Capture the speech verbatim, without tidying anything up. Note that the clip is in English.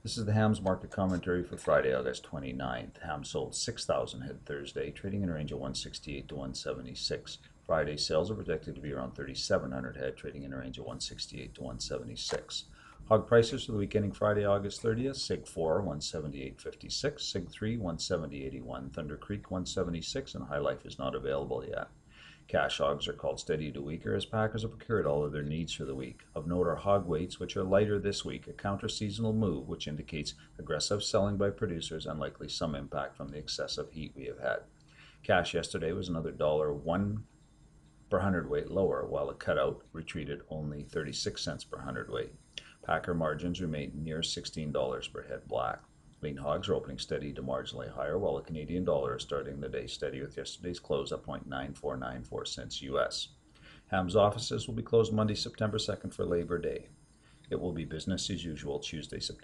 This is the hams market commentary for Friday, August twenty-ninth. Hams sold six thousand head Thursday, trading in a range of one sixty-eight to one seventy-six. Friday sales are projected to be around thirty-seven hundred head, trading in a range of one sixty-eight to one seventy-six. Hog prices for the week ending Friday, August thirtieth. Sig four, one seventy-eight fifty-six. Sig three, one seventy eighty-one. Thunder Creek, one seventy-six, and High Life is not available yet. Cash hogs are called steady to weaker as packers have procured all of their needs for the week. Of note are hog weights, which are lighter this week, a counter-seasonal move which indicates aggressive selling by producers and likely some impact from the excessive heat we have had. Cash yesterday was another dollar one per hundredweight lower, while the cutout retreated only thirty-six cents per hundredweight. Packer margins remain near sixteen dollars per head black. Lean hogs are opening steady to marginally higher, while the Canadian dollar is starting the day steady with yesterday's close at zero point nine four nine four cents U S. Hams offices will be closed Monday, September second for Labor Day. It will be business as usual Tuesday, September